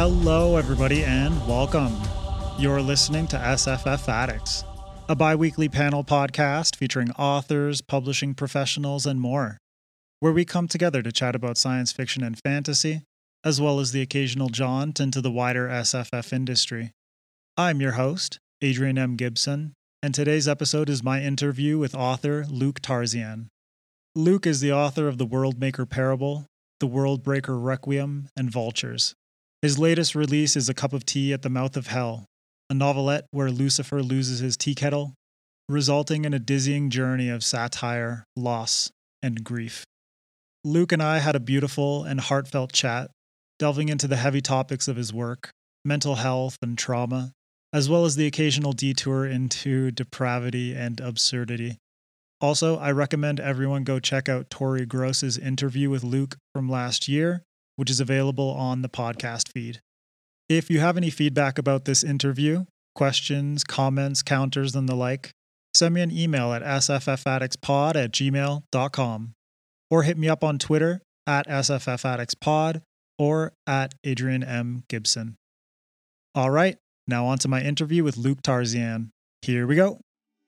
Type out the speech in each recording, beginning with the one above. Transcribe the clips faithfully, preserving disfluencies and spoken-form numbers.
Hello, everybody, and welcome. You're listening to S F F Addicts, a bi-weekly panel podcast featuring authors, publishing professionals, and more, where we come together to chat about science fiction and fantasy, as well as the occasional jaunt into the wider S F F industry. I'm your host, Adrian M. Gibson, and today's episode is my interview with author Luke Tarzian. Luke is the author of The Worldmaker Parable, The Worldbreaker Requiem, and Vultures. His latest release is A Cup of Tea at the Mouth of Hell, a novelette where Lucifer loses his tea kettle, resulting in a dizzying journey of satire, loss, and grief. Luke and I had a beautiful and heartfelt chat, delving into the heavy topics of his work, mental health and trauma, as well as the occasional detour into depravity and absurdity. Also, I recommend everyone go check out Tori Gross's interview with Luke from last year, which is available on the podcast feed. If you have any feedback about this interview, questions, comments, counters, and the like, send me an email at s f f addicts pod at gmail dot com or hit me up on Twitter at s f f addicts pod or at Adrian M. Gibson. All right, now on to my interview with Luke Tarzian. Here we go.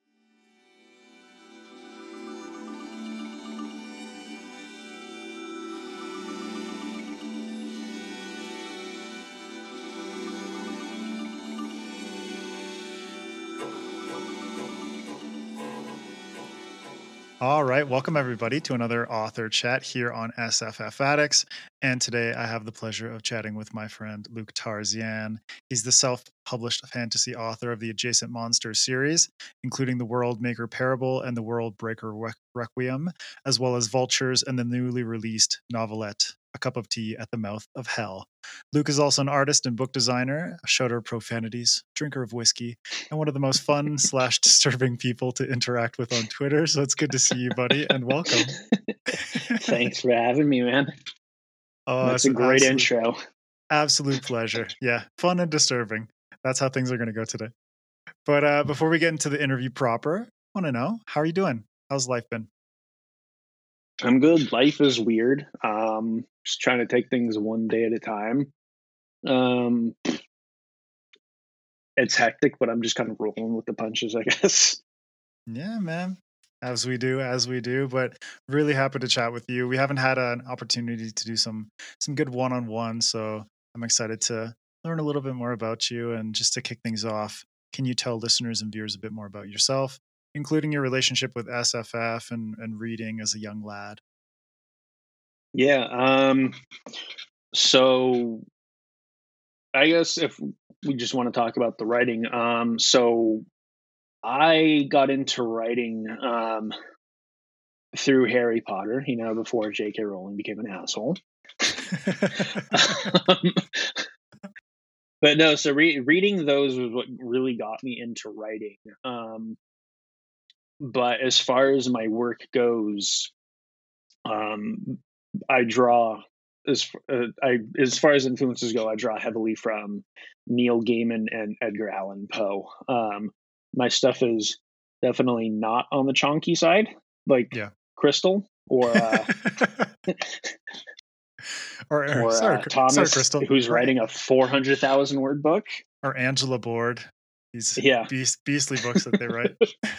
All right, welcome everybody to another author chat here on S F F Addicts. And today I have the pleasure of chatting with my friend Luke Tarzian. He's the self-published fantasy author of the Adjacent Monsters series, including The Worldmaker Parable and The Worldbreaker Requiem, as well as Vultures and the newly released novelette, A Cup of Tea at the Mouth of Hell. Luke is also an artist and book designer, a shouter of profanities, drinker of whiskey, and one of the most fun slash disturbing people to interact with on Twitter. So it's good to see you, buddy, and welcome. Thanks for having me, man. Oh, that's a great absolute, intro. Absolute pleasure. Yeah, fun and disturbing. That's how things are going to go today. But uh, before we get into the interview proper, I want to know, how are you doing? How's life been? I'm good. Life is weird. Um, just trying to take things one day at a time. Um, it's hectic, but I'm just kind of rolling with the punches, I guess. Yeah, man. As we do, as we do, but really happy to chat with you. We haven't had an opportunity to do some some good one-on-one, so I'm excited to learn a little bit more about you. And just to kick things off, can you tell listeners and viewers a bit more about yourself, including your relationship with S F F and, and reading as a young lad? Yeah. Um, so I guess if we just want to talk about the writing, um, so I got into writing um, through Harry Potter, you know, before J K Rowling became an asshole. um, but no, so re- reading those was what really got me into writing. Um, but as far as my work goes, um, I draw as uh, I as far as influences go, I draw heavily from Neil Gaiman and Edgar Allan Poe. Um, my stuff is definitely not on the chonky side, like yeah. Crystal or uh, or, or, or sorry, uh, Thomas, sorry, Crystal, who's or, writing a four hundred thousand word book, or Angela Board. These yeah, beast, beastly books that they write.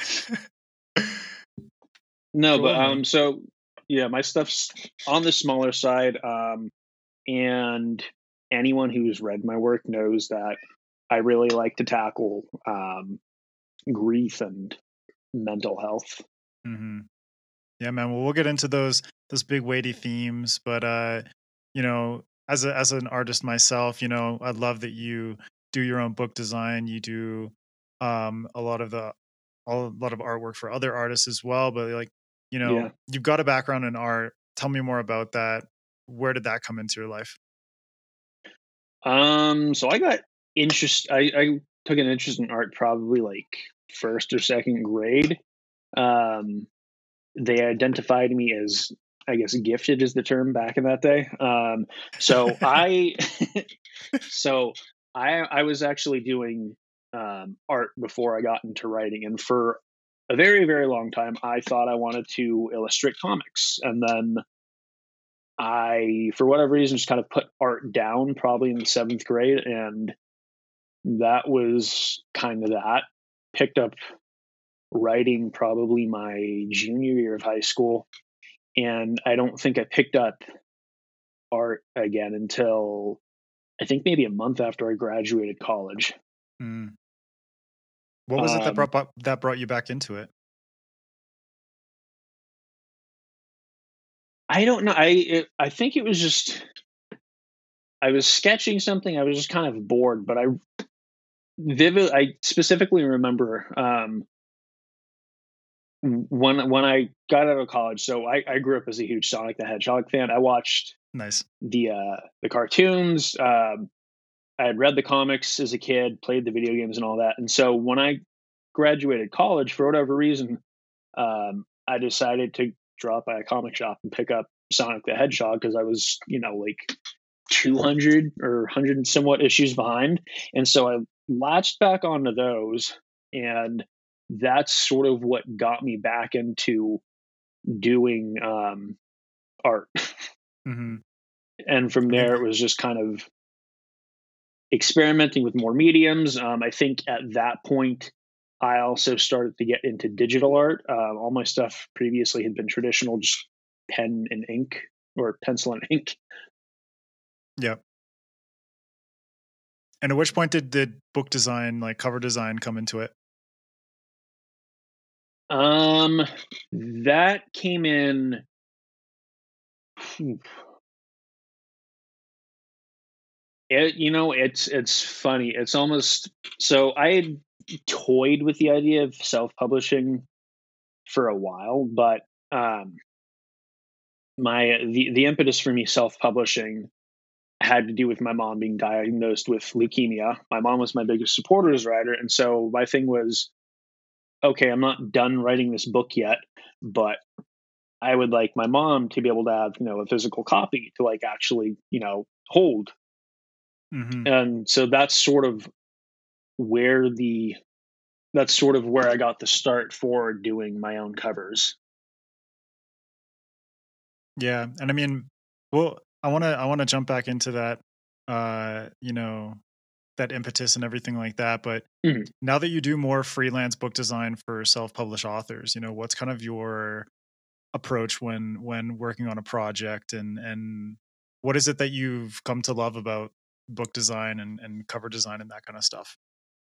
no, Cool, but man. um, so yeah, my stuff's on the smaller side, um, and anyone who's read my work knows that I really like to tackle um, grief and mental health. Mm-hmm. Yeah, man. Well, we'll get into those those big weighty themes, but uh, you know, as a as an artist myself, you know, I love that you do your own book design. You do um a lot of the a lot of artwork for other artists as well. But like, you know, Yeah. you've got a background in art. Tell me more about that. Where did that come into your life? Um. So I got interest. I, I took an interest in art probably like first or second grade. Um. They identified me as, I guess, gifted is the term back in that day. Um, so I, so I, I was actually doing um, art before I got into writing, and for a very, very long time, I thought I wanted to illustrate comics, and then I, for whatever reason, just kind of put art down probably in the seventh grade. And that was kind of that. Picked up writing probably my junior year of high school. And I don't think I picked up art again until I think maybe a month after I graduated college. Mm. What was it that Um, brought that brought you back into it? I don't know. I it, I think it was just I was sketching something. I was just kind of bored, but I vivid. I specifically remember um, when when I got out of college. So I, I grew up as a huge Sonic the Hedgehog fan. I watched Nice. the uh, the cartoons. Um, I had read the comics as a kid, played the video games and all that. And so when I graduated college, for whatever reason, um, I decided to drop by a comic shop and pick up Sonic the Hedgehog because I was, you know, like two hundred or one hundred and somewhat issues behind. And so I latched back onto those. And that's sort of what got me back into doing um, art. Mm-hmm. And from I mean, there, it was just kind of experimenting with more mediums. Um, I think at that point, I also started to get into digital art. Uh, all my stuff previously had been traditional, just pen and ink or pencil and ink. yeah. And at which point did did book design, like cover design, come into it? Um, that came in. It, you know, it's it's funny. It's almost so I had toyed with the idea of self-publishing for a while, but um, my the the impetus for me self-publishing had to do with my mom being diagnosed with leukemia. My mom was my biggest supporter as a writer, and so my thing was, okay, I'm not done writing this book yet, but I would like my mom to be able to have, you know, a physical copy to like actually, you know, hold. Mm-hmm. And so that's sort of where the that's sort of where I got the start for doing my own covers. Yeah, and I mean, well, I want to I want to jump back into that, uh, you know, that impetus and everything like that. But Mhm. now that you do more freelance book design for self-published authors, you know, what's kind of your approach when when working on a project, and and what is it that you've come to love about book design and and cover design and that kind of stuff?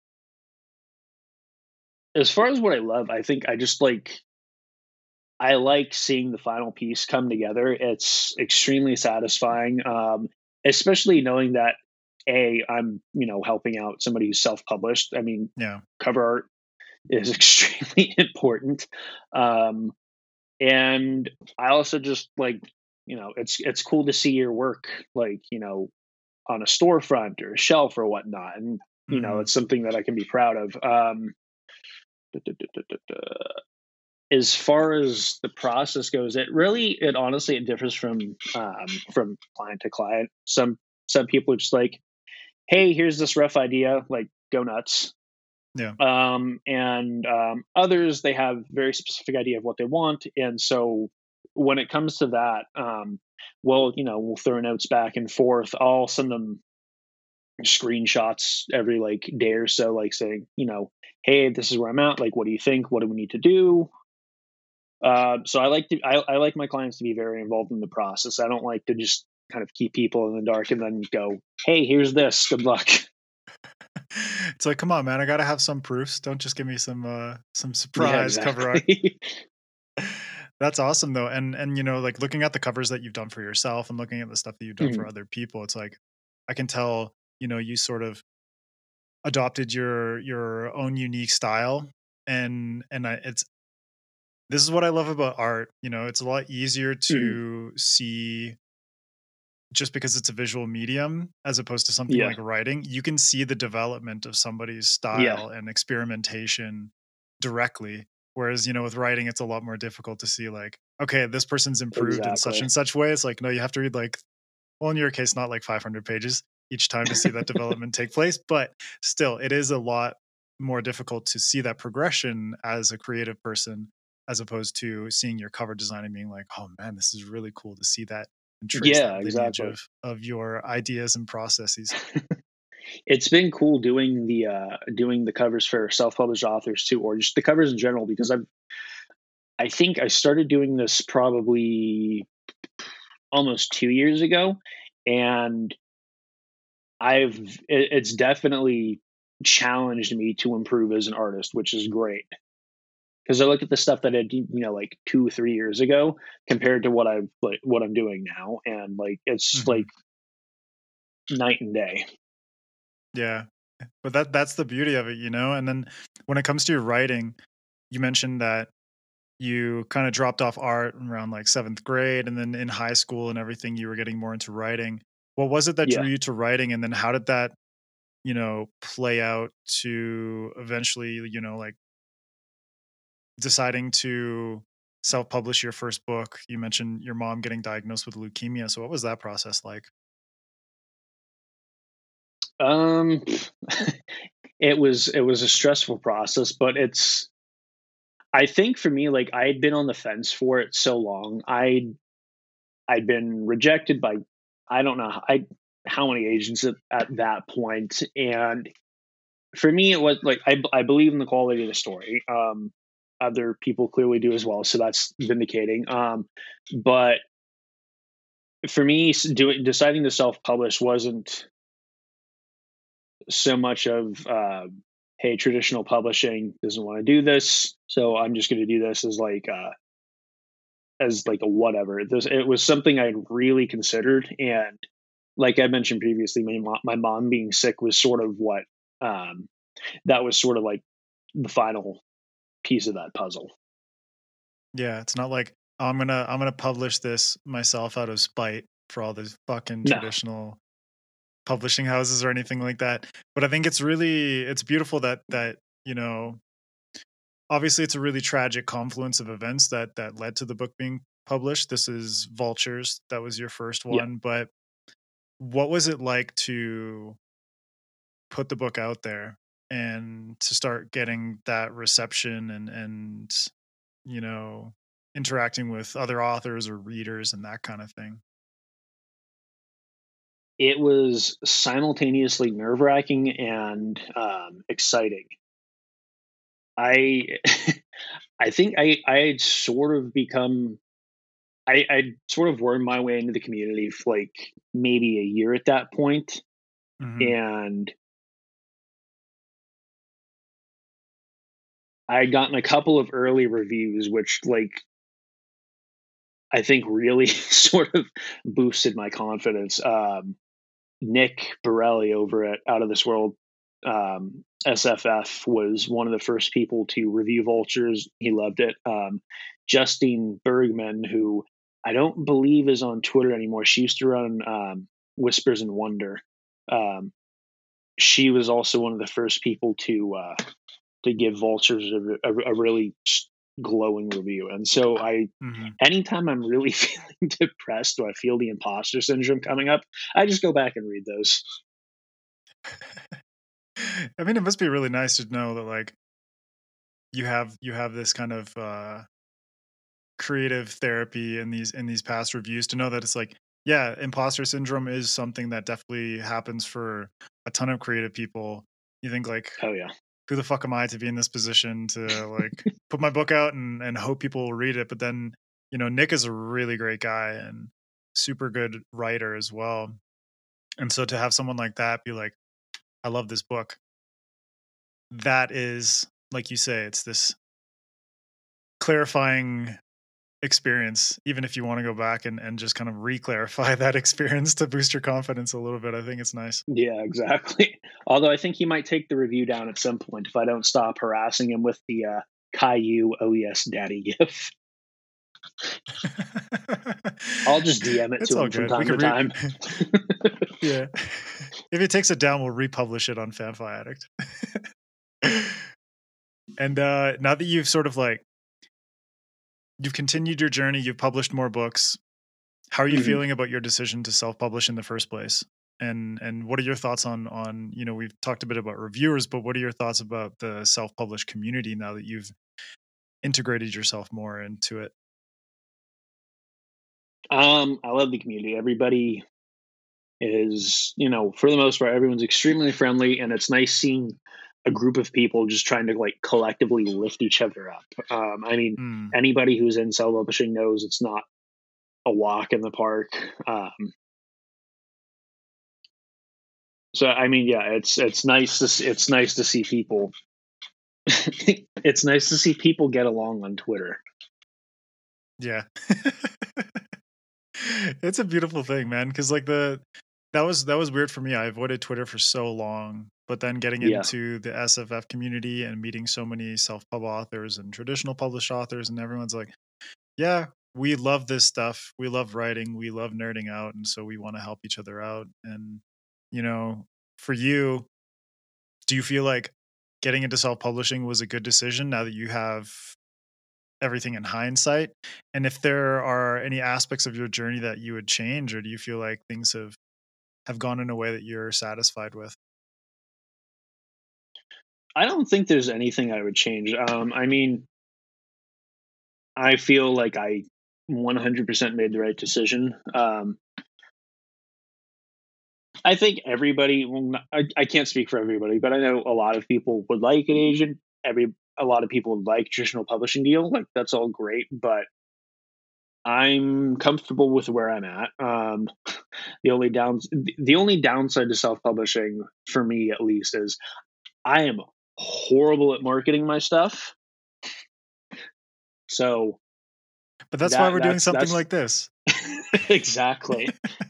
As far as what I love, I think I just like I like seeing the final piece come together. It's extremely satisfying, um, especially knowing that a I'm you know helping out somebody who's self-published. I mean, Yeah. cover art is extremely important, um, and I also just like you know it's it's cool to see your work like you know on a storefront or a shelf or whatnot, and you know Mm-hmm. it's something that I can be proud of. Um, as far as the process goes, it really, it honestly, it differs from um, from client to client. Some some people are just like, "Hey, here's this rough idea, like go nuts." Yeah. Um, and um, others, they have very specific idea of what they want, and so when it comes to that, um, well, you know, we'll throw notes back and forth. I'll send them screenshots every like day or so, like saying, you know, "Hey, this is where I'm at. Like, what do you think? What do we need to do?" Uh, so I like to I, I like my clients to be very involved in the process. I don't like to just kind of keep people in the dark and then go, "Hey, here's this. Good luck." It's like, come on, man, I gotta have some proofs. Don't just give me some uh some Yeah, surprise cover art. exactly. That's awesome though. And and you know, like looking at the covers that you've done for yourself and looking at the stuff that you've done Mhm. for other people, it's like I can tell, you know, you sort of adopted your your own unique style. And and I, it's this is what I love about art. You know, it's a lot easier Mhm. to see just because it's a visual medium as opposed to something Yeah, like writing. You can see the development of somebody's yeah, style and experimentation directly. Whereas, you know, with writing, it's a lot more difficult to see, like, okay, this person's improved in such exactly. and such way. It's like, no, you have to read like, well, in your case, not like five hundred pages each time to see that development take place. But still, it is a lot more difficult to see that progression as a creative person, as opposed to seeing your cover design and being like, oh man, this is really cool to see that and trace Yeah, that lineage exactly. of of your ideas and processes. It's been cool doing the uh doing the covers for self-published authors too, or just the covers in general, because I've I think I started doing this probably almost two years ago, and I've it, it's definitely challenged me to improve as an artist, which is great. Because I look at the stuff that I did, you know, like two, three years ago compared to what I've like what I'm doing now, and like it's Hmm. like night and day. Yeah. But that that's the beauty of it, you know? And then when it comes to your writing, you mentioned that you kind of dropped off art around like seventh grade, and then in high school and everything you were getting more into writing. What was it that Yeah. drew you to writing, and then how did that, you know, play out to eventually, you know, like deciding to self-publish your first book? You mentioned your mom getting diagnosed with leukemia, so what was that process like? Um it was it was a stressful process, but it's I think for me, like I had been on the fence for it so long. I I'd been rejected by I don't know I how many agents at, at that point, and for me it was like I I believe in the quality of the story. Um, other people clearly do as well, so that's vindicating. Um, but for me, s- doing deciding to self publish wasn't so much of uh, hey, traditional publishing doesn't want to do this, so I'm just going to do this as like uh, as like a whatever. This it was something I'd really considered, and like I mentioned previously, my mom, my mom being sick was sort of what um, that was sort of like the final piece of that puzzle. Yeah, it's not like, "Oh, I'm gonna I'm gonna publish this myself out of spite for all these fucking No, traditional publishing houses or anything like that." But I think it's really it's beautiful that that, you know, obviously it's a really tragic confluence of events that that led to the book being published. This is Vultures, that was your first yeah, one, but what was it like to put the book out there and to start getting that reception and and you know, interacting with other authors or readers and that kind of thing? it was simultaneously nerve wracking and um, exciting. I I think I I had sort of become I I sort of wormed my way into the community for like maybe a year at that point, Mhm. and I had gotten a couple of early reviews, which like I think really sort of boosted my confidence. Um, Nick Borelli over at Out of This World um, S F F was one of the first people to review Vultures. He loved it. Um, Justine Bergman, who I don't believe is on Twitter anymore, she used to run um, Whispers and Wonder. Um, she was also one of the first people to uh, to give Vultures a, a, a really glowing review. And so I, Mhm. anytime I'm really feeling depressed or I feel the imposter syndrome coming up, I just go back and read those. I mean, it must be really nice to know that like you have you have this kind of uh creative therapy in these in these past reviews, to know that it's like, yeah, imposter syndrome is something that definitely happens for a ton of creative people. You think like, Oh yeah. who the fuck am I to be in this position to like put my book out and and hope people will read it? But then, you know, Nick is a really great guy and super good writer as well. And so to have someone like that be like, I love this book, that is, like you say, it's this clarifying experience, even if you want to go back and, and just kind of re-clarify that experience to boost your confidence a little bit. I think it's nice. Yeah, exactly. Although I think he might take the review down at some point if I don't stop harassing him with the uh, Caillou O E S Daddy gif. I'll just D M it It's to all him from good. We time could to re time. yeah. If he takes it down, we'll republish it on Fanfi Addict. And uh now that you've sort of like you've continued your journey, you've published more books, how are you Mhm. feeling about your decision to self-publish in the first place? And and what are your thoughts on on, you know, we've talked a bit about reviewers, but what are your thoughts about the self-published community now that you've integrated yourself more into it? Um, I love the community. Everybody is, you know, for the most part, everyone's extremely friendly, and it's nice seeing a group of people just trying to like collectively lift each other up. Um, I mean, Mm. anybody who's in self-publishing knows it's not a walk in the park. Um, so I mean, yeah, it's it's nice to s- it's nice to see people. It's nice to see people get along on Twitter. Yeah. It's a beautiful thing, man. Cause like the that was that was weird for me. I avoided Twitter for so long, but then getting Yeah. into the S F F community and meeting so many self-pub authors and traditional published authors, and everyone's like, yeah, we love this stuff. We love writing. We love nerding out. And so we want to help each other out. And, you know, for you, do you feel like getting into self publishing was a good decision now that you have everything in hindsight? And if there are any aspects of your journey that you would change, or do you feel like things have, have gone in a way that you're satisfied with? I don't think there's anything I would change. Um, I mean, I feel like I one hundred percent made the right decision. Um, I think everybody, well, not- I, I can't speak for everybody, but I know a lot of people would like an agent. Every A lot of people would like traditional publishing deal. Like that's all great, but I'm comfortable with where I'm at. Um, the only downs, the only downside to self publishing for me, at least, is I am horrible at marketing my stuff. So But that's why that we're doing that's something that's like this. exactly.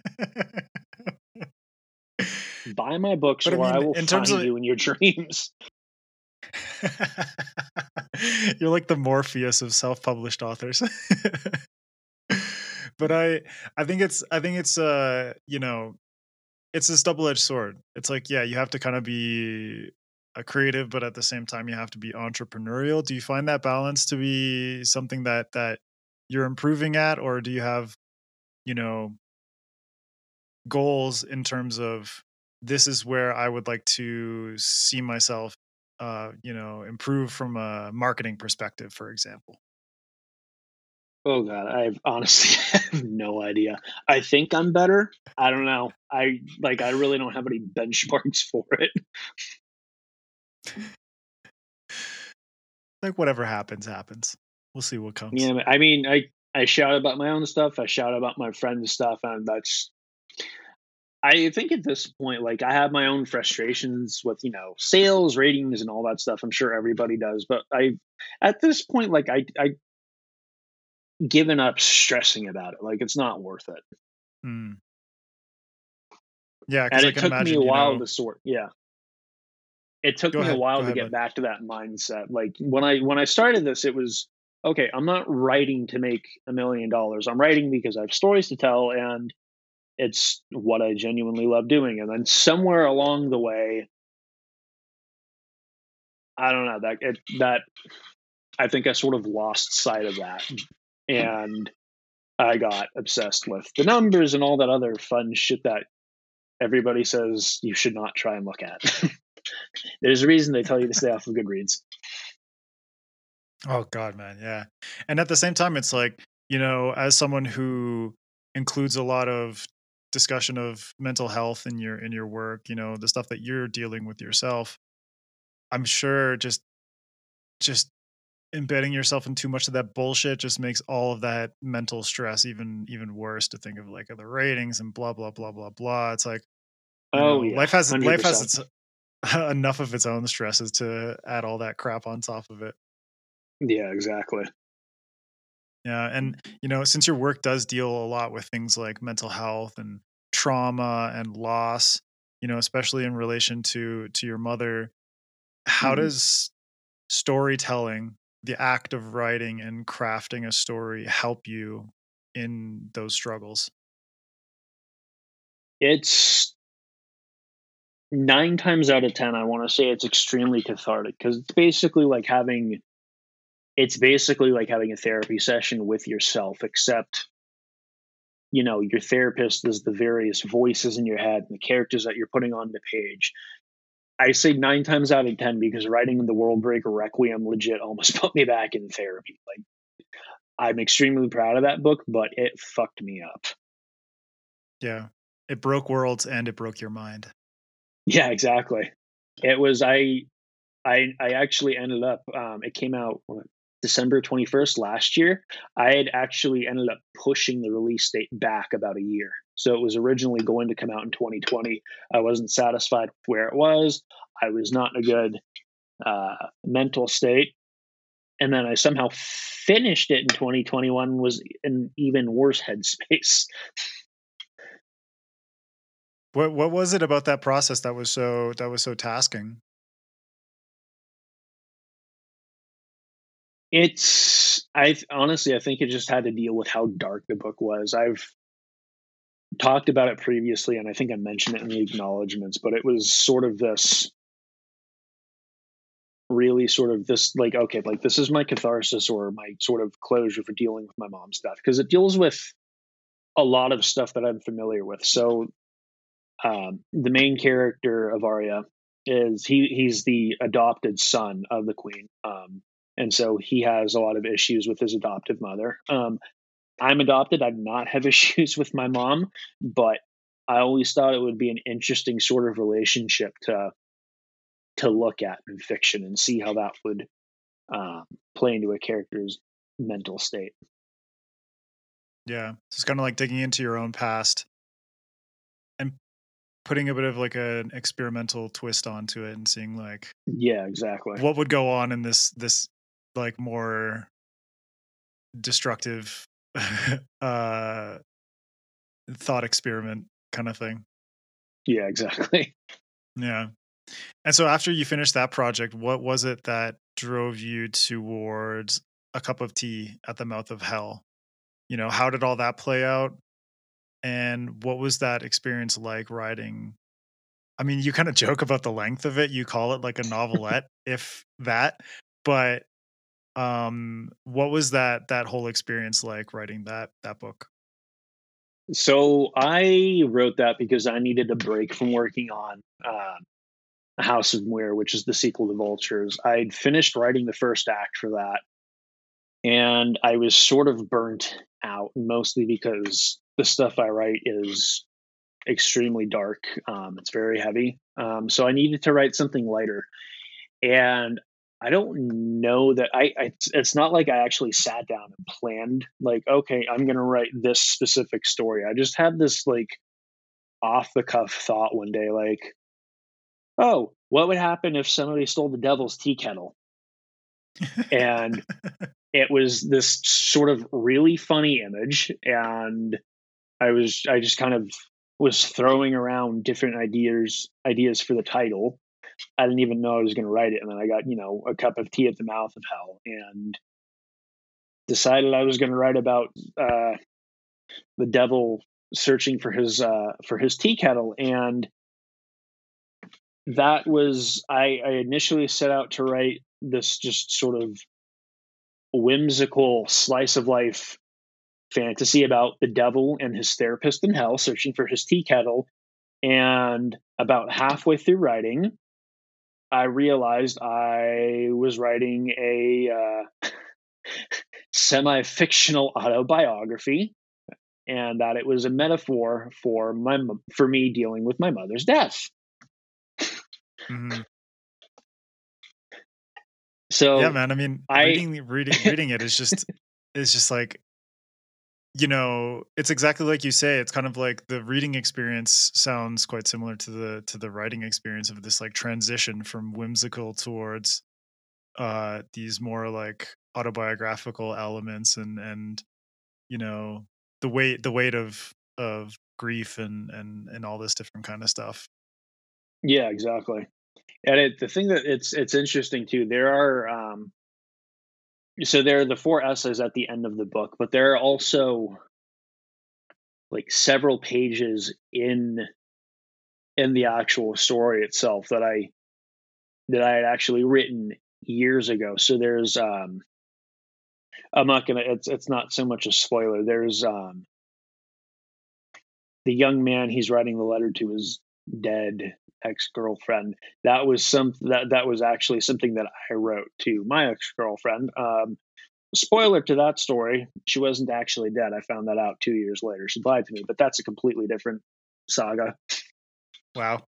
Buy my books, But I or I mean, will in terms find of, you in your dreams. you're like the Morpheus of self-published authors. But I I think it's I think it's uh, you know, it's this double-edged sword. It's like, yeah, you have to kind of be a creative, but at the same time you have to be entrepreneurial. Do you find that balance to be something that that you're improving at, or do you have, you know, goals in terms of this is where I would like to see myself uh, you know, improve from a marketing perspective, for example? Oh god, I have honestly have no idea. I think I'm better. I don't know. I like I really don't have any benchmarks for it. Like whatever happens, happens. We'll see what comes. Yeah, I mean, I I shout about my own stuff. I shout about my friends' stuff, and that's. I think at this point, like I have my own frustrations with you know sales ratings and all that stuff. I'm sure everybody does, but I, at this point, like I I given up stressing about it. Like it's not worth it. Mm. Yeah, And because I it can took me imagine, a you while know. to sort. Yeah, it took Go me a ahead, go while to ahead, get bud. back to that mindset. Like when I when I started this, it was okay. I'm not writing to make a million dollars. I'm writing because I have stories to tell, and it's what I genuinely love doing. And then somewhere along the way, I don't know that it, that I think I sort of lost sight of that, and I got obsessed with the numbers and all that other fun shit that everybody says you should not try and look at. There's a reason they tell you to stay off of Goodreads. Oh god, man, yeah. And at the same time, it's like, you know, as someone who includes a lot of discussion of mental health in your in your work, you know, the stuff that you're dealing with yourself, I'm sure just just embedding yourself in too much of that bullshit just makes all of that mental stress even even worse, to think of like the ratings and blah blah blah blah blah. It's like, you Oh know, yeah, life has hundred life has percent. its enough of its own stresses to add all that crap on top of it. Yeah, exactly. Yeah, and you know, since your work does deal a lot with things like mental health and trauma and loss, you know, especially in relation to to your mother, how Mhm. does storytelling, the act of writing and crafting a story, help you in those struggles? It's nine times out of ten. I want to say it's extremely cathartic because it's basically like having it's basically like having a therapy session with yourself, except you know your therapist is the various voices in your head and the characters that you're putting on the page. I say nine times out of ten because writing the World Breaker Requiem legit almost put me back in therapy. Like I'm extremely proud of that book, but it fucked me up. Yeah. It broke worlds and it broke your mind. Yeah, exactly. It was I I I actually ended up um it came out what, December twenty-first last year. I had actually ended up pushing the release date back about a year. So it was originally going to come out in twenty twenty. I wasn't satisfied with where it was. I was not in a good uh, mental state. And then I somehow finished it in twenty twenty-one, was in even worse headspace. What what was it about that process that was so that was so tasking? It's I honestly I think it just had to deal with how dark the book was. I've talked about it previously, and I think I mentioned it in the acknowledgments, but it was sort of this really sort of this like okay, like this is my catharsis or my sort of closure for dealing with my mom's death, because it deals with a lot of stuff that I'm familiar with. So um, the main character of Arya is he he's the adopted son of the queen, um, and so he has a lot of issues with his adoptive mother. Um, I'm adopted. I do not have issues with my mom, but I always thought it would be an interesting sort of relationship to to look at in fiction and see how that would um, play into a character's mental state. Yeah. So it's kind of like digging into your own past and putting a bit of like an experimental twist onto it and seeing like Yeah, exactly. what would go on in this this like more destructive uh thought experiment kind of thing. Yeah, exactly. Yeah. And so after you finished that project, what was it that drove you towards A Cup of Tea at the Mouth of Hell? You know, how did all that play out? And what was that experience like writing? I mean, you kind of joke about the length of it. You call it like a novelette, if that. But um what was that that whole experience like writing that that book? So I wrote that because I needed a break from working on um, House of Muir, which is the sequel to Vultures. I'd finished writing the first act for that, and I was sort of burnt out, mostly because the stuff I write is extremely dark. Um, it's very heavy. Um, so I needed to write something lighter. And I don't know that I, I it's, it's not like I actually sat down and planned like, okay, I'm going to write this specific story. I just had this like off the cuff thought one day, like, oh, what would happen if somebody stole the devil's tea kettle? And it was this sort of really funny image. And I was, I just kind of was throwing around different ideas, ideas for the title. I didn't even know I was going to write it. And then I got, you know, A Cup of Tea at the Mouth of Hell, and decided I was going to write about uh, the devil searching for his uh, for his tea kettle. And that was I, I initially set out to write this just sort of whimsical slice of life fantasy about the devil and his therapist in hell searching for his tea kettle. And about halfway through writing, I realized I was writing a uh, semi-fictional autobiography, and that it was a metaphor for my for me dealing with my mother's death. Mm-hmm. So Yeah, man. I mean, I reading reading reading it is just is just like, you know, it's exactly like you say. It's kind of like the reading experience sounds quite similar to the to the writing experience of this like transition from whimsical towards uh these more like autobiographical elements and and you know the weight the weight of of grief and and and all this different kind of stuff. yeah, exactly. And it, the thing that it's it's interesting too. There are um, so there are the four essays at the end of the book, but there are also like several pages in in the actual story itself that I that I had actually written years ago. So there's um, I'm not gonna. It's it's not so much a spoiler. There's um, the young man he's writing the letter to his dead ex-girlfriend. That was some that that was actually something that I wrote to my ex-girlfriend. Um, spoiler to that story, she wasn't actually dead. I found that out two years later. She lied to me, but that's a completely different saga. Wow.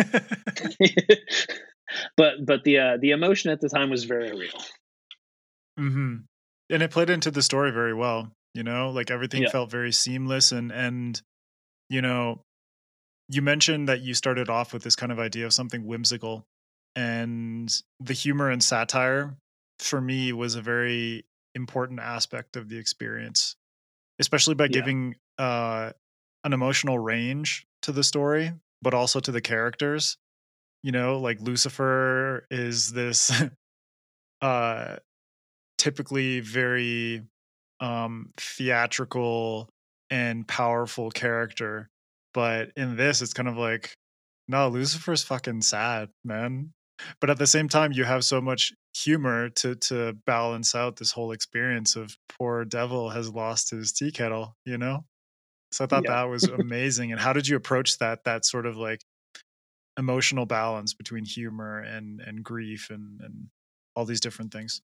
but but the uh, the emotion at the time was very real. Mm-hmm. And it played into the story very well. You know, like everything Yeah. felt very seamless, and and you know, you mentioned that you started off with this kind of idea of something whimsical, and the humor and satire for me was a very important aspect of the experience, especially by Yeah. giving uh, an emotional range to the story, but also to the characters. You know, like Lucifer is this uh, typically very um, theatrical and powerful character, but in this, it's kind of like, no, Lucifer's fucking sad, man. But at the same time, you have so much humor to to balance out this whole experience of poor devil has lost his tea kettle, you know? So I thought Yeah. that was amazing. And how did you approach that that sort of like emotional balance between humor and and grief and and all these different things?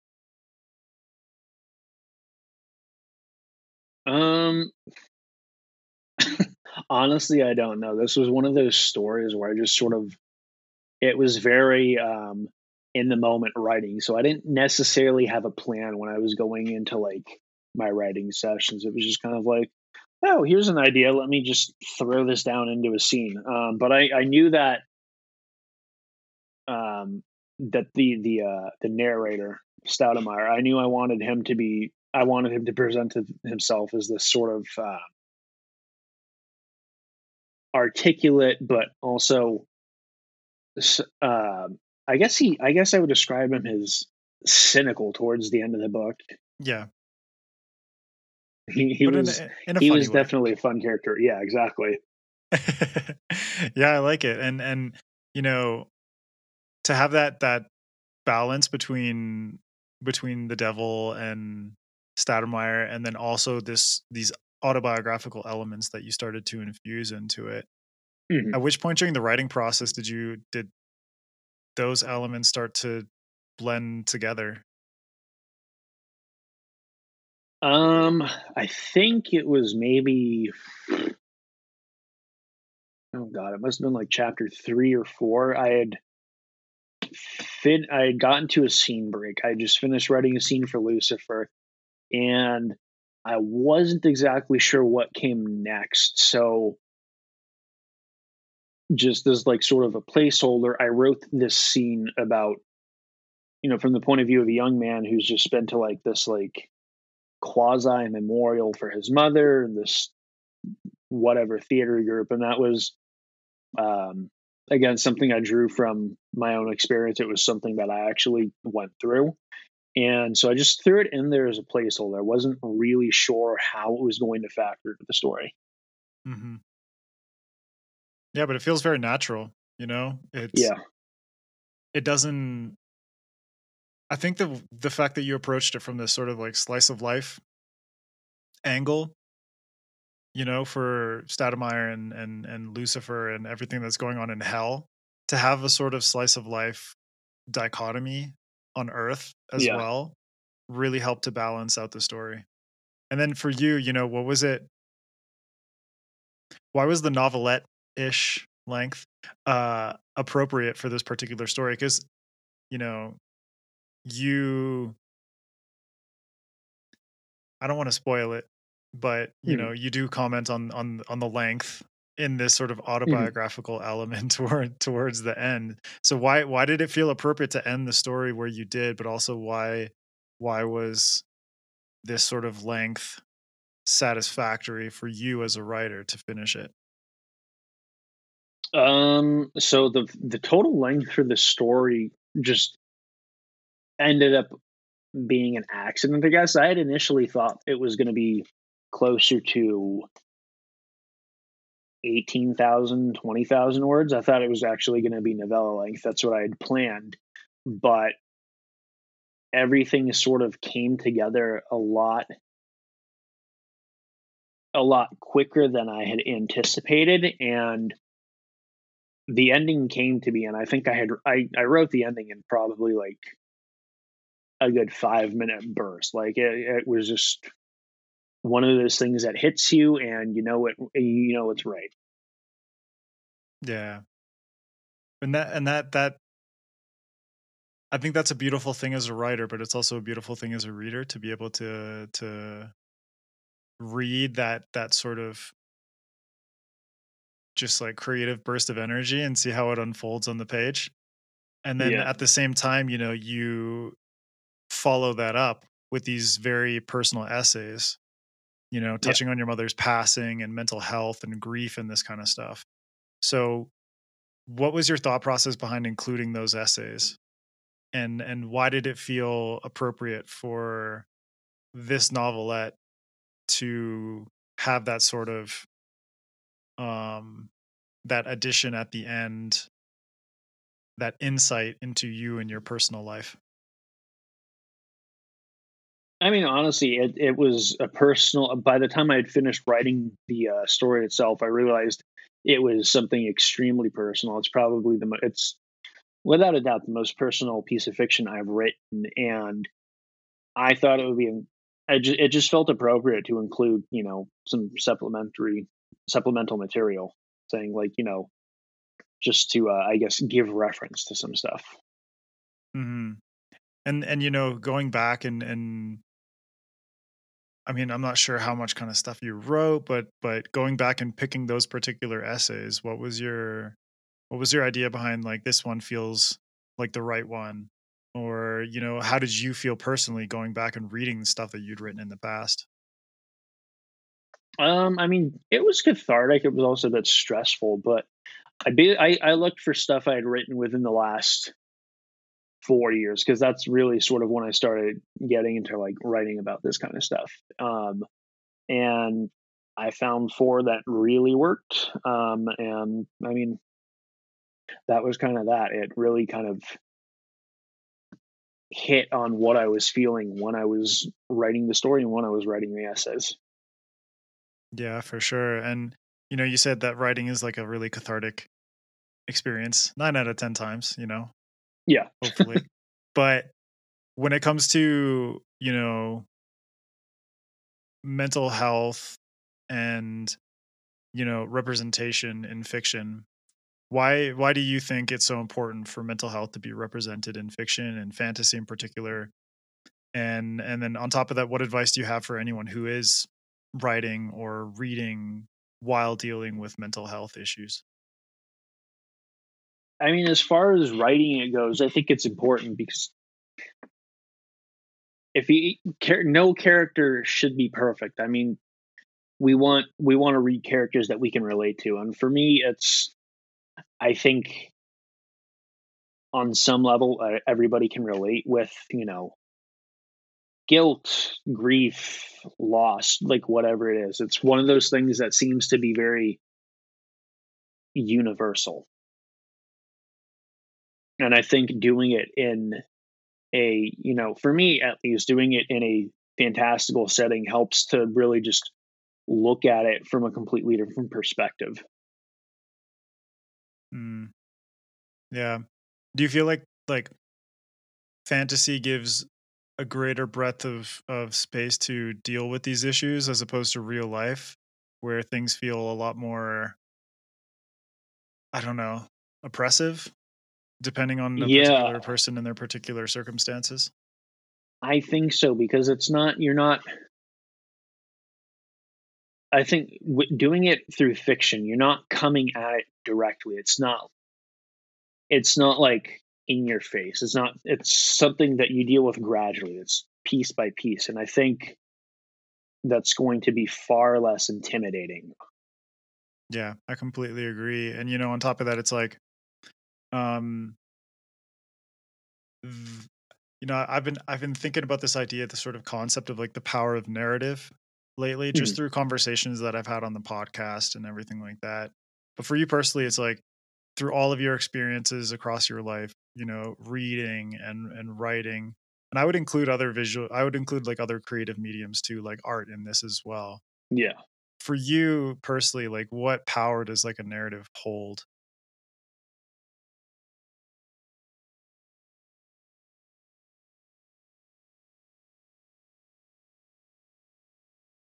Um honestly, I don't know. This was one of those stories where I just sort of it was very um in the moment writing. So I didn't necessarily have a plan when I was going into like my writing sessions. It was just kind of like, oh, here's an idea. Let me just throw this down into a scene. Um, but I, I knew that um, that the the uh, the narrator Stoudemire, I knew I wanted him to be. I wanted him to present himself as this sort of uh, articulate, but also, uh, I guess he. I guess I would describe him as cynical towards the end of the book. Yeah, He he but in was a, in a he funny was way. definitely a fun character. Yeah, exactly. Yeah, I like it. And and you know, to have that that balance between between the devil and Stoudemire, and then also this these autobiographical elements that you started to infuse into it. Mhm. At which point during the writing process did you did those elements start to blend together? Um, I think it was maybe oh god, it must have been like chapter three or four. I had fit I had gotten to a scene break. I had just finished writing a scene for Lucifer, and I wasn't exactly sure what came next. So just as like sort of a placeholder, I wrote this scene about, you know, from the point of view of a young man who's just been to like this like quasi memorial for his mother and this whatever theater group, and that was um again something I drew from my own experience. It was something that I actually went through. And so I just threw it in there as a placeholder. I wasn't really sure how it was going to factor into the story. Hmm. Yeah, but it feels very natural. You know, it's Yeah. it doesn't. I think the the fact that you approached it from this sort of like slice of life angle, you know, for Stoudemire and and and Lucifer and everything that's going on in hell, to have a sort of slice of life dichotomy on Earth as Yeah. well, really helped to balance out the story. And then for you, you know, what was it? Why was the novelette ish length uh, appropriate for this particular story? Because you know, you I don't want to spoil it, but you Mhm. know, you do comment on on on the length in this sort of Mhm. autobiographical element toward towards the end. So why why did it feel appropriate to end the story where you did, but also why why was this sort of length satisfactory for you as a writer to finish it? Um, so the the total length for the story just ended up being an accident, I guess. I had initially thought it was going to be closer to eighteen thousand, twenty thousand words. I thought it was actually going to be novella length. That's what I had planned. But everything sort of came together a lot a lot quicker than I had anticipated, and the ending came to me, and I think I had I, I wrote the ending in probably like a good five minute burst. Like it, it was just one of those things that hits you, and you know it. You know it's right. Yeah. And that and that that I think that's a beautiful thing as a writer, but it's also a beautiful thing as a reader to be able to to read that that sort of just like creative burst of energy and see how it unfolds on the page. And then Yeah, at the same time, you know, you follow that up with these very personal essays, you know, yeah. touching on your mother's passing and mental health and grief and this kind of stuff. So, what was your thought process behind including those essays? And and why did it feel appropriate for this novelette to have that sort of um that addition at the end, that insight into you and your personal life? I mean, honestly, it it was a personal. By the time I had finished writing the uh, story itself, I realized it was something extremely personal. It's probably the mo- it's without a doubt the most personal piece of fiction I've written, and I thought it would be. I ju- it just felt appropriate to include, you know, some supplementary supplemental material, saying like, you know, just to uh, I guess give reference to some stuff. hmm And and you know, going back and and I mean, I'm not sure how much kind of stuff you wrote, but but going back and picking those particular essays, what was your what was your idea behind like this one feels like the right one? Or, you know, how did you feel personally going back and reading the stuff that you'd written in the past? Um, I mean, it was cathartic. It was also a bit stressful, but I be I, I looked for stuff I had written within the last four years because that's really sort of when I started getting into like writing about this kind of stuff. Um, and I found four that really worked. Um, and I mean, that was kind of that. It really kind of hit on what I was feeling when I was writing the story and when I was writing the essays. Yeah, for sure. And you know, you said that writing is like a really cathartic experience nine out of ten times, you know, Yeah. hopefully. But when it comes to, you know, mental health and, you know, representation in fiction, why why do you think it's so important for mental health to be represented in fiction and fantasy in particular? And and then on top of that, what advice do you have for anyone who is writing or reading while dealing with mental health issues? I mean, as far as writing it goes, I think it's important because if you char- no character should be perfect. I mean, we want we want to read characters that we can relate to, and for me, it's I think on some level uh, everybody can relate with, you know, guilt, grief, loss, like whatever it is. It's one of those things that seems to be very universal, and I think doing it in a, you know, for me at least, doing it in a fantastical setting helps to really just look at it from a completely different perspective. Mm, yeah. Do you feel like like fantasy gives a greater breadth of of space to deal with these issues as opposed to real life, where things feel a lot more, I don't know, oppressive depending on a Yeah, particular person and their particular circumstances? I think so because it's not you're not I think w- doing it through fiction, you're not coming at it directly. It's not it's not like in your face. It's not it's something that you deal with gradually. It's piece by piece, and I think that's going to be far less intimidating. Yeah, I completely agree. And you know, on top of that, it's like, um, v- you know, I've been I've been thinking about this idea, the sort of concept of like the power of narrative lately, just Mhm. through conversations that I've had on the podcast and everything like that. But for you personally, it's like through all of your experiences across your life, you know, reading and and writing, and I would include other visual, I would include like other creative mediums too, like art in this as well. Yeah. For you personally, like what power does like a narrative hold?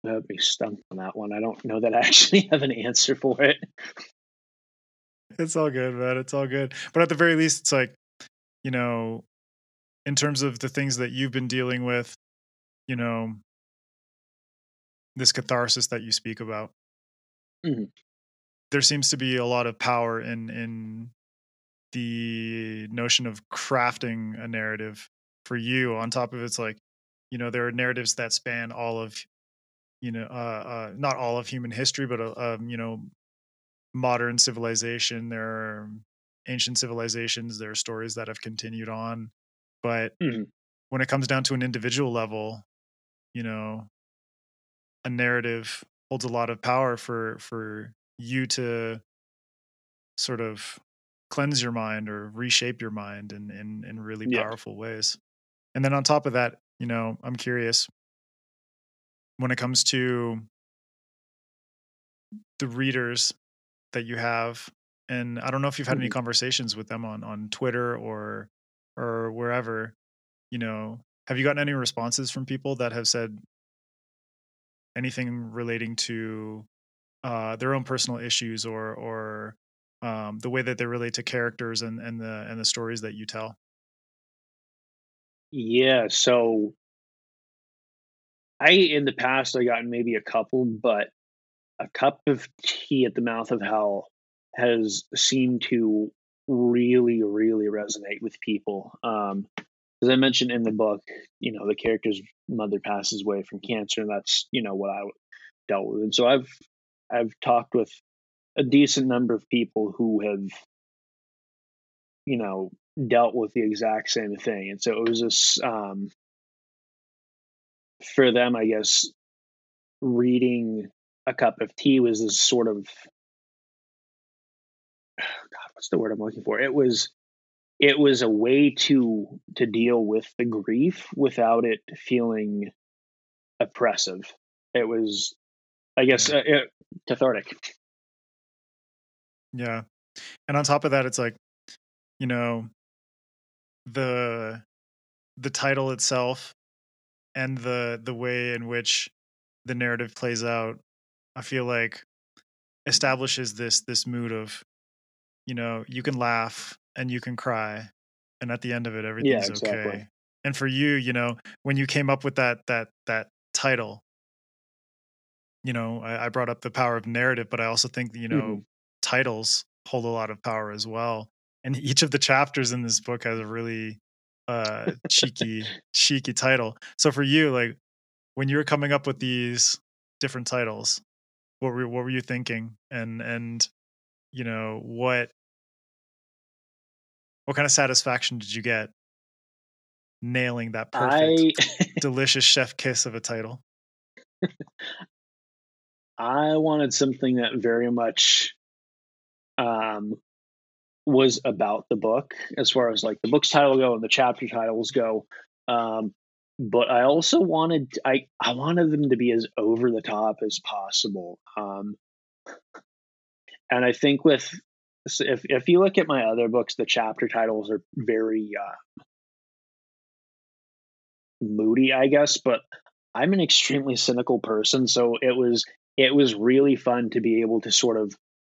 have me stumped on that one. I don't know that I actually have an answer for it. It's all good, man. It's all good. But at the very least, it's like, you know, in terms of the things that you've been dealing with, you know, this catharsis that you speak about, Mhm. there seems to be a lot of power in in the notion of crafting a narrative for you. On top of it's like, you know, there are narratives that span all of, you know, uh, uh not all of human history, but uh, um, you know, modern civilization. There are ancient civilizations. There are stories that have continued on, but Mhm. when it comes down to an individual level, you know, a narrative holds a lot of power for for you to sort of cleanse your mind or reshape your mind in in, in really Yeah. powerful ways. And then on top of that, you know, I'm curious when it comes to the readers that you have, and I don't know if you've had any Mhm. conversations with them on on Twitter or or wherever, you know, have you gotten any responses from people that have said anything relating to uh, their own personal issues or or um, the way that they relate to characters and and the and the stories that you tell? Yeah, so I in the past I gotten maybe a couple, but A Cup of Tea at the Mouth of Hell has seemed to really, really resonate with people. Um, as I mentioned in the book, you know, the character's mother passes away from cancer, and that's, you know, what I dealt with. And so I've I've talked with a decent number of people who have, you know, dealt with the exact same thing. And so it was this um for them, I guess, reading A Cup of Tea was this sort of God, what's the word I'm looking for? It was it was a way to to deal with the grief without it feeling oppressive. It was, I guess, Yeah. uh, uh, cathartic. Yeah. And on top of that, it's like, you know, the the title itself and the the way in which the narrative plays out, I feel like establishes this this mood of, you know, you can laugh and you can cry, and at the end of it Yeah, everything's exactly. okay. And for you, you know, when you came up with that that that title, you know, I, I brought up the power of narrative, but I also think that, you Hmm. know, titles hold a lot of power as well. And each of the chapters in this book has a really uh cheeky, cheeky title. So for you, like when you were coming up with these different titles, what were what were you thinking? And and you know, what what kind of satisfaction did you get nailing that perfect, I delicious chef kiss of a title? I wanted something that very much um, was about the book, as far as like the book's title go and the chapter titles go. Um, but I also wanted I I wanted them to be as over the top as possible. Um, and I think with s- if if you look at my other books, the chapter titles are very uh, moody, I guess. But I'm an extremely cynical person, so it was it was really fun to be able to sort of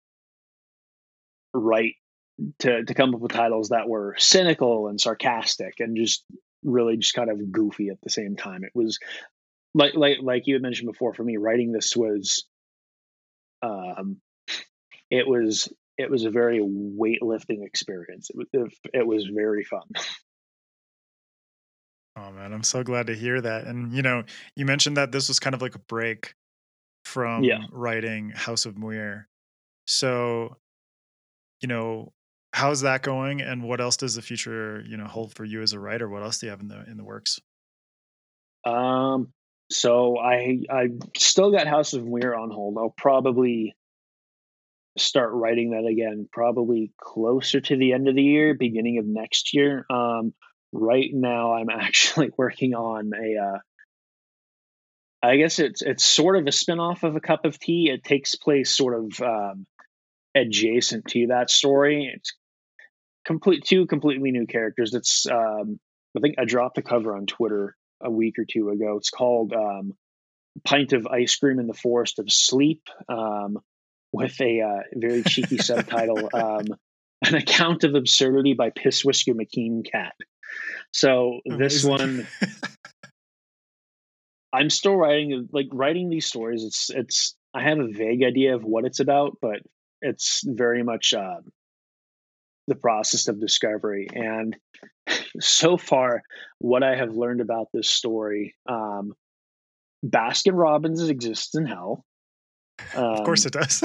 write to to come up with titles that were cynical and sarcastic and just really just kind of goofy at the same time. It was like like like you had mentioned before. For me, writing this was um, it was it was a very weightlifting experience. It was it was very fun. Oh man, I'm so glad to hear that. And you know, you mentioned that this was kind of like a break Yeah. from writing House of Muir. So, you know, how's that going and what else does the future, you know, hold for you as a writer? What else do you have in the in the works? Um. So I I still got House of Weir on hold. I'll probably start writing that again, probably closer to the end of the year, beginning of next year. Um. Right now, I'm actually working on a. Uh, I guess it's it's sort of a spin-off of A Cup of Tea. It takes place sort of um, adjacent to that story. It's complete two completely new characters. It's um, I think I dropped a cover on Twitter a week or two ago. It's called um, pint of ice cream in the forest of sleep, um, with a uh, very cheeky subtitle, um, an account of absurdity by Piss Whisker McKean Cat. So this Amazing. one, I'm still writing, like writing these stories. It's, it's, I have a vague idea of what it's about, but it's very much, uh, the process of discovery. And so far, what I have learned about this story, um, Baskin Robbins exists in hell. Of course Um, it does.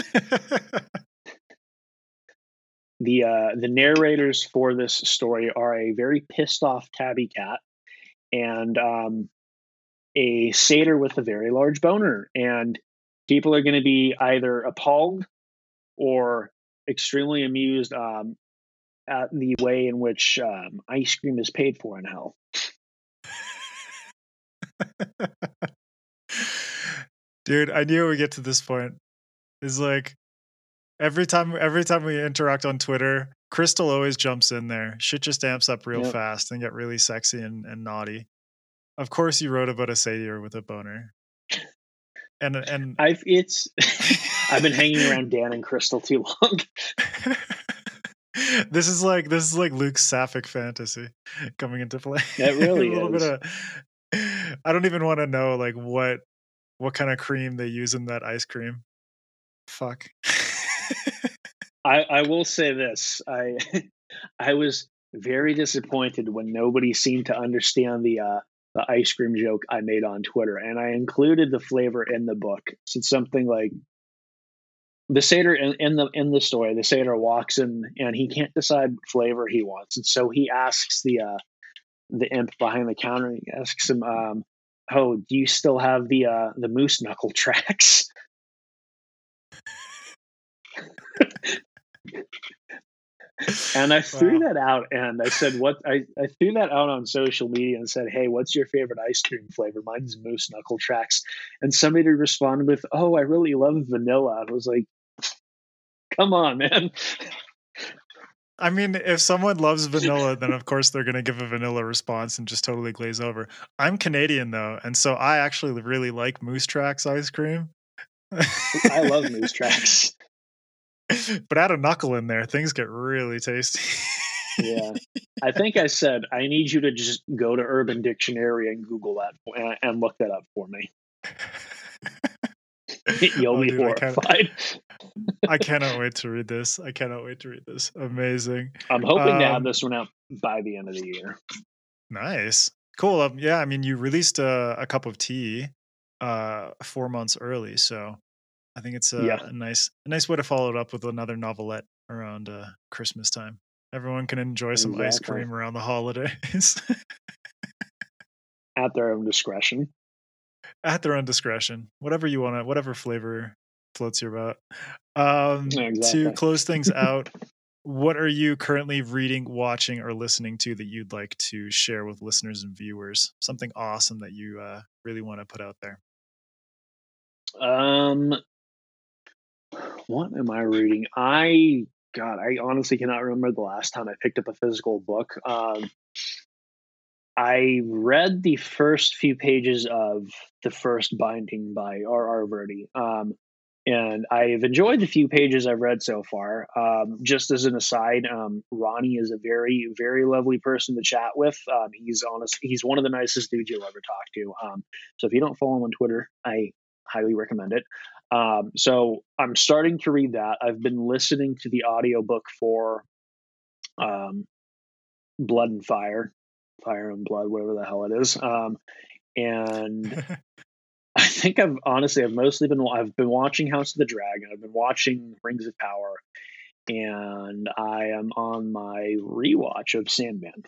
the uh, the narrators for this story are a very pissed off tabby cat and um, a satyr with a very large boner, and people are going to be either appalled or extremely amused um, at the way in which um, ice cream is paid for in hell. Dude, I knew we get to this point. It's like every time every time we interact on Twitter, Crystal always jumps in there. Shit just amps up real Yep. fast and get really sexy and, and naughty. Of course you wrote about a satyr with a boner. And and I've it's I've been hanging around Dan and Crystal too long. this is like this is like Luke's sapphic fantasy coming into play. It really a little is. bit of I don't even want to know like what what kind of cream they use in that ice cream. Fuck. I, I will say this. I I was very disappointed when nobody seemed to understand the uh, the ice cream joke I made on Twitter, and I included the flavor in the book. So it's something like the satyr in, in the in the story. The satyr walks in and he can't decide what flavor he wants, and so he asks the uh, the imp behind the counter. He asks him, um, "Oh, do you still have the uh, the moose knuckle tracks?" And I threw Wow. that out, and I said, "What?" I, I threw that out on social media and said, "Hey, what's your favorite ice cream flavor?" Mine's moose knuckle tracks, and somebody responded with, "Oh, I really love vanilla." I was like, "Come on, man!" I mean, if someone loves vanilla, then of course they're going to give a vanilla response and just totally glaze over. I'm Canadian though, and so I actually really like Moose Tracks ice cream. I love moose tracks. But add a knuckle in there, things get really tasty. Yeah, I think I said I need you to just go to Urban Dictionary and Google that and, and look that up for me. You'll Oh, be dude, I can't. horrified. I cannot wait to read this. I cannot wait to read this. Amazing. I'm hoping to have Um, this one out by the end of the year. nice, cool. Um, yeah, I mean, you released a, a cup of tea uh, four months early, so I think it's Yeah, a, a nice, a nice way to follow it up with another novelette around uh, Christmas time. Everyone can enjoy some ice exactly. cream around the holidays At their own discretion. at their own discretion. Whatever you want to, whatever flavor floats your boat. Um, Yeah, to exactly. close things out, what are you currently reading, watching, or listening to that you'd like to share with listeners and viewers? Something awesome that you uh, really want to put out there. Um, what am I reading? I God, I honestly cannot remember the last time I picked up a physical book. Um, I read the first few pages of the first binding by R R. Verdi, um, and I've enjoyed the few pages I've read so far. Um, just as an aside, um, Ronnie is a very, very lovely person to chat with. Um, he's honest. He's one of the nicest dudes you'll ever talk to. Um, so if you don't follow him on Twitter, I highly recommend it. Um, so I'm starting to read that. I've been listening to the audiobook for um, Blood and Fire, Fire and Blood, whatever the hell it is. Um, and I think I've honestly, I've mostly been, I've been watching House of the Dragon. I've been watching Rings of Power, and I am on my rewatch of Sandman.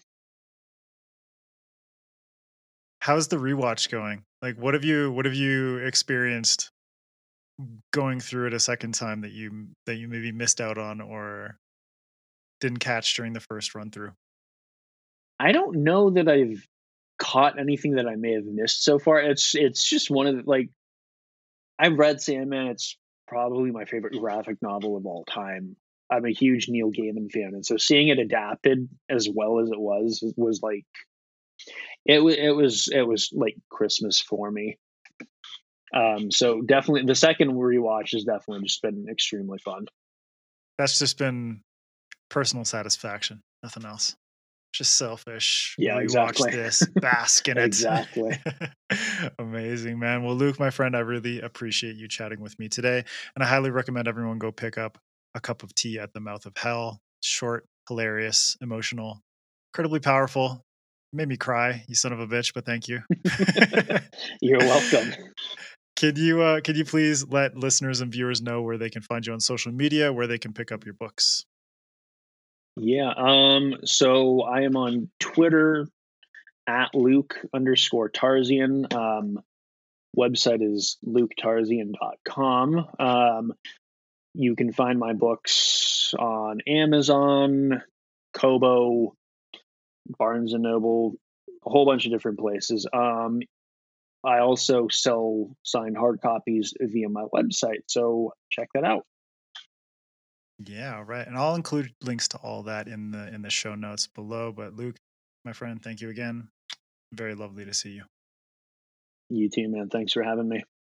How's the rewatch going? Like, what have you, what have you experienced going through it a second time that you that you maybe missed out on or didn't catch during the first run through? I don't know that I've caught anything that I may have missed so far. It's it's just one of the, like, I've read Sandman. It's probably my favorite graphic novel of all time. I'm a huge Neil Gaiman fan, and so seeing it adapted as well as it was was like it was it was it was like Christmas for me. Um, so definitely the second rewatch has definitely just been extremely fun. That's just been personal satisfaction, nothing else. Just selfish. Yeah, Rewatch exactly. this, bask in it. Exactly. Amazing, man. Well, Luke, my friend, I really appreciate you chatting with me today. And I highly recommend everyone go pick up A Cup of Tea at the Mouth of Hell. Short, hilarious, emotional, incredibly powerful. Made me cry, you son of a bitch, but thank you. You're welcome. Can you uh, can you please let listeners and viewers know where they can find you on social media, where they can pick up your books? Yeah. Um, so I am on Twitter at Luke underscore Tarzian. Um, website is luke tarzian dot com. Um, you can find my books on Amazon, Kobo, Barnes and Noble, a whole bunch of different places. Um, I also sell signed hard copies via my website, so check that out. Yeah, right. And I'll include links to all that in the in the show notes below. But Luke, my friend, thank you again. Very lovely to see you. You too, man. Thanks for having me.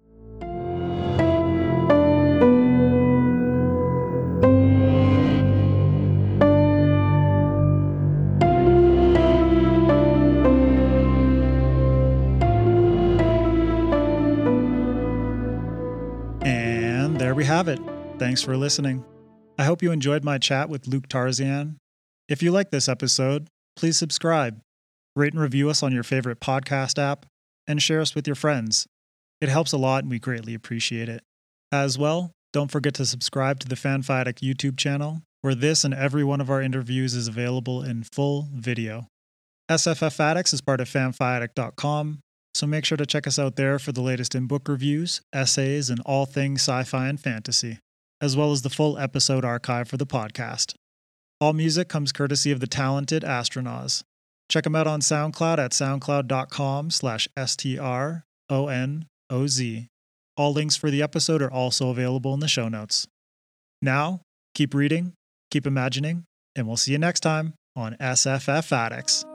And there we have it. Thanks for listening. I hope you enjoyed my chat with Luke Tarzian. If you like this episode, please subscribe, rate and review us on your favorite podcast app, and share us with your friends. It helps a lot and we greatly appreciate it. As well, don't forget to subscribe to the FanFiatic YouTube channel, where this and every one of our interviews is available in full video. S F F Addicts is part of fanfiatic dot com, so make sure to check us out there for the latest in book reviews, essays, and all things sci-fi and fantasy, as well as the full episode archive for the podcast. All music comes courtesy of the talented Astronauts. Check them out on SoundCloud at soundcloud dot com slash S T R O N O Z. All links for the episode are also available in the show notes. Now, keep reading, keep imagining, and we'll see you next time on S F F Addicts.